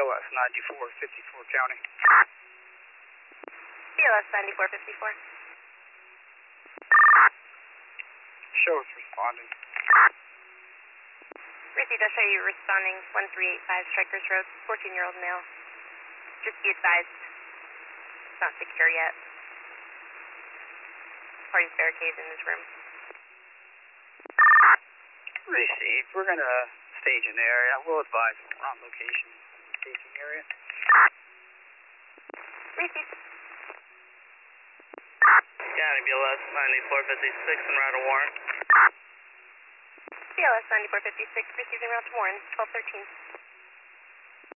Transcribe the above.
BLS 9454 County. BLS 9454. Show us responding. Received, I'll show you responding 1385 Strikers Road, 14-year-old male. Just be advised, it's not secure yet. Party's barricaded in his room. Received. We're going to stage in the area. We'll advise we're on location in the staging area. Received. County BLS 9456 en route to Warren. BLS 9456, receiving route to Warren, 1213.